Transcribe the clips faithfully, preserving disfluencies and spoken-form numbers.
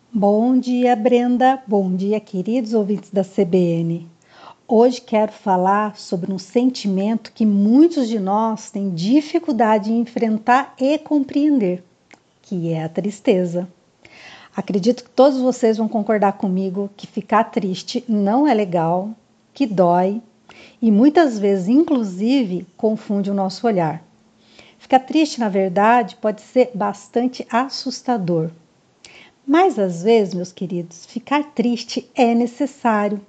Bom dia, Brenda. Bom dia, queridos ouvintes da C B N. Hoje quero falar sobre um sentimento que muitos de nós têm dificuldade em enfrentar e compreender, que é a tristeza. Acredito que todos vocês vão concordar comigo que ficar triste não é legal, que dói e muitas vezes, inclusive, confunde o nosso olhar. Ficar triste, na verdade, pode ser bastante assustador. Mas às vezes, meus queridos, ficar triste é necessário.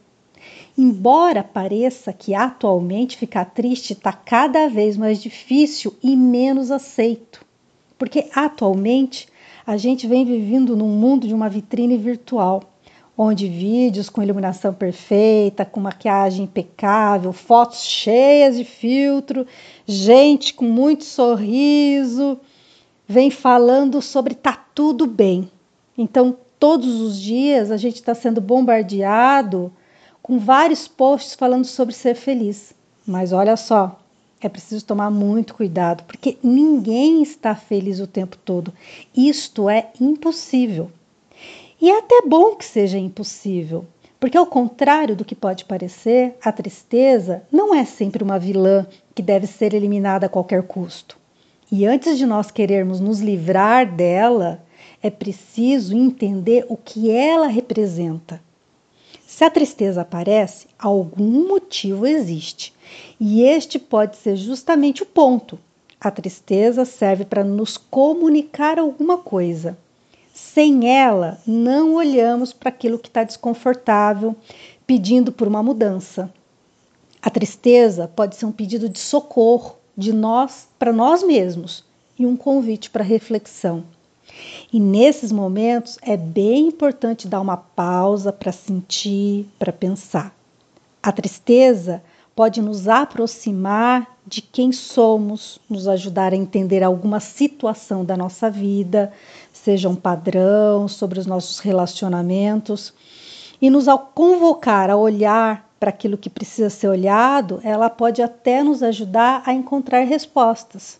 Embora pareça que atualmente ficar triste está cada vez mais difícil e menos aceito, porque atualmente a gente vem vivendo num mundo de uma vitrine virtual, onde vídeos com iluminação perfeita, com maquiagem impecável, fotos cheias de filtro, gente com muito sorriso, vem falando sobre tá tudo bem. Então, todos os dias a gente está sendo bombardeado com vários posts falando sobre ser feliz. Mas olha só, é preciso tomar muito cuidado, porque ninguém está feliz o tempo todo. Isto é impossível. E é até bom que seja impossível, porque ao contrário do que pode parecer, a tristeza não é sempre uma vilã que deve ser eliminada a qualquer custo. E antes de nós querermos nos livrar dela, é preciso entender o que ela representa. Se a tristeza aparece, algum motivo existe. E este pode ser justamente o ponto. A tristeza serve para nos comunicar alguma coisa. Sem ela, não olhamos para aquilo que está desconfortável, pedindo por uma mudança. A tristeza pode ser um pedido de socorro de nós para nós mesmos e um convite para reflexão. E nesses momentos é bem importante dar uma pausa para sentir, para pensar. A tristeza pode nos aproximar de quem somos, nos ajudar a entender alguma situação da nossa vida, seja um padrão sobre os nossos relacionamentos, e nos convocar a olhar para aquilo que precisa ser olhado, ela pode até nos ajudar a encontrar respostas.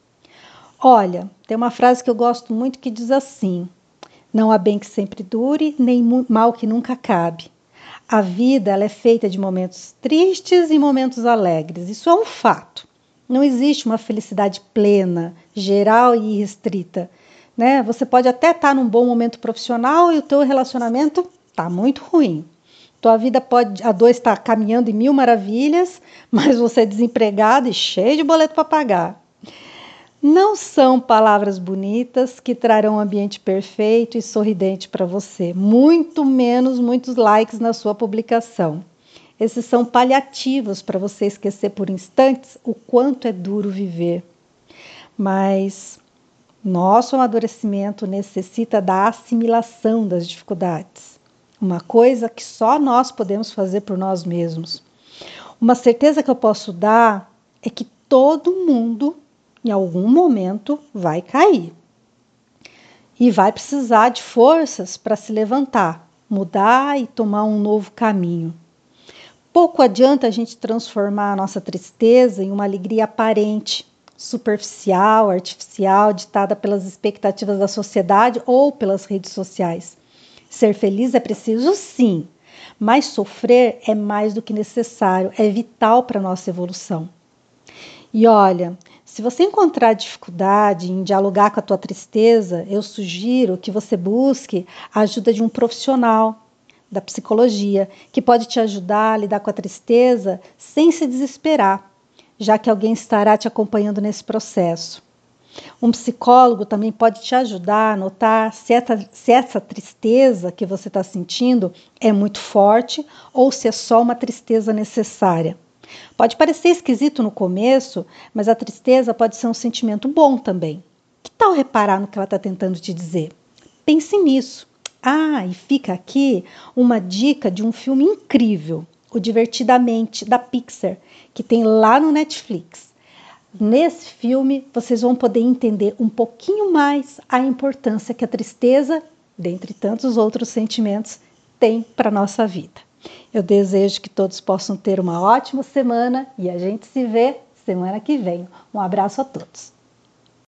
Olha, tem uma frase que eu gosto muito que diz assim: não há bem que sempre dure, nem mal que nunca acabe. A vida ela é feita de momentos tristes e momentos alegres. Isso é um fato. Não existe uma felicidade plena, geral e restrita, né? Você pode até estar num bom momento profissional e o teu relacionamento está muito ruim. Tua vida pode, a dois está caminhando em mil maravilhas, mas você é desempregado e cheio de boleto para pagar. Não são palavras bonitas que trarão um ambiente perfeito e sorridente para você, muito menos muitos likes na sua publicação. Esses são paliativos para você esquecer por instantes o quanto é duro viver. Mas nosso amadurecimento necessita da assimilação das dificuldades, uma coisa que só nós podemos fazer por nós mesmos. Uma certeza que eu posso dar é que todo mundo em algum momento vai cair e vai precisar de forças para se levantar, mudar e tomar um novo caminho. Pouco adianta a gente transformar a nossa tristeza em uma alegria aparente, superficial, artificial, ditada pelas expectativas da sociedade ou pelas redes sociais. Ser feliz é preciso sim, mas sofrer é mais do que necessário, é vital para a nossa evolução. E olha, se você encontrar dificuldade em dialogar com a tua tristeza, eu sugiro que você busque a ajuda de um profissional da psicologia, que pode te ajudar a lidar com a tristeza sem se desesperar, já que alguém estará te acompanhando nesse processo. Um psicólogo também pode te ajudar a notar se essa, se essa tristeza que você está sentindo é muito forte ou se é só uma tristeza necessária. Pode parecer esquisito no começo, mas a tristeza pode ser um sentimento bom também. Que tal reparar no que ela está tentando te dizer? Pense nisso. Ah, e fica aqui uma dica de um filme incrível, o Divertidamente, da Pixar, que tem lá no Netflix. Nesse filme, vocês vão poder entender um pouquinho mais a importância que a tristeza, dentre tantos outros sentimentos, tem para a nossa vida. Eu desejo que todos possam ter uma ótima semana e a gente se vê semana que vem. Um abraço a todos.